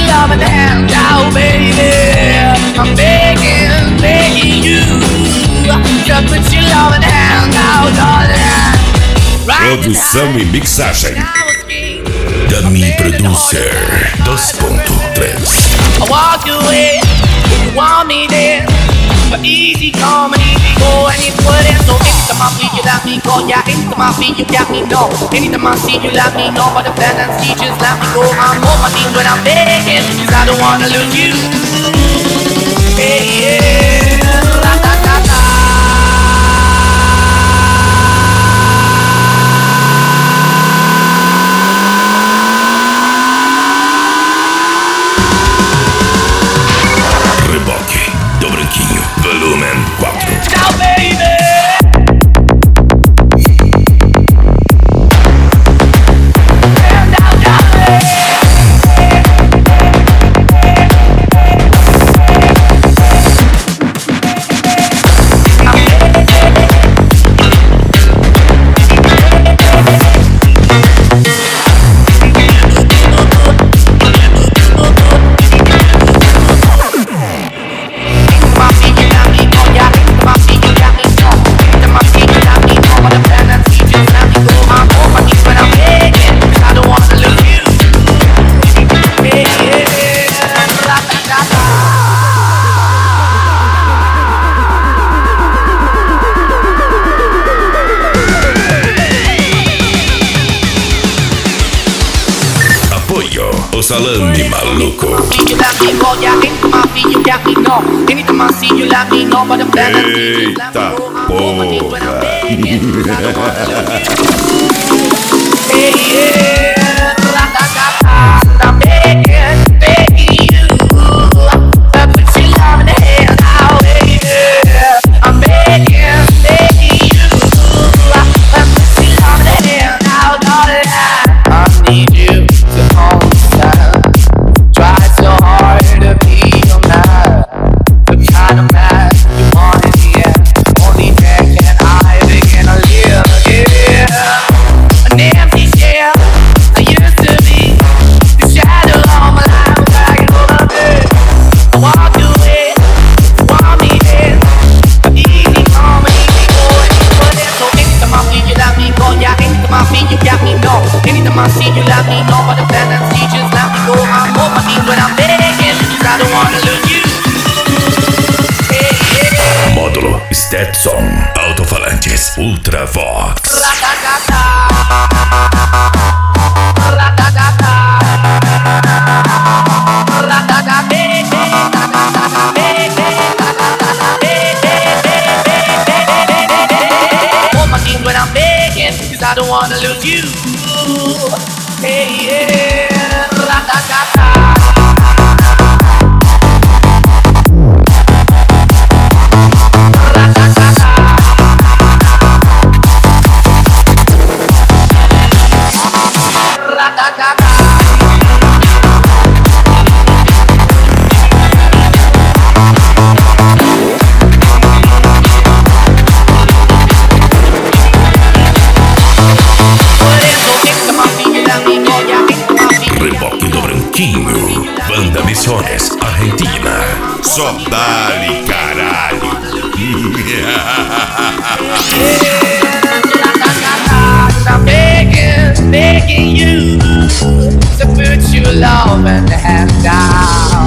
love and hand out, baby. I'm begging, begging you to put your love and hand out, darling. Produção e mixagem Dummy Producer 2.3. I walk away, you want me there. But easy come and easy go, and you put it so anytime I feel you let me go, yeah, anytime I feel you got me know, anytime I see you let me know, but the plan and see just let me go. I'm on my knees when I'm begging, cause I don't wanna lose you. Hey, yeah, la da da da. Reboque do Branquinho, volumen 4. Now, baby. O Salame Maluco. Eita porra. Módulo Stetson, alto-falantes Ultravox. When I'm begging, cause I don't wanna lose you. Hey, yeah, ra-da-da-da. Reboque do Branquinho, Banda Missões, Argentina. Só dá-lhe caralho. I'm begging, begging you to put your love in the hand out.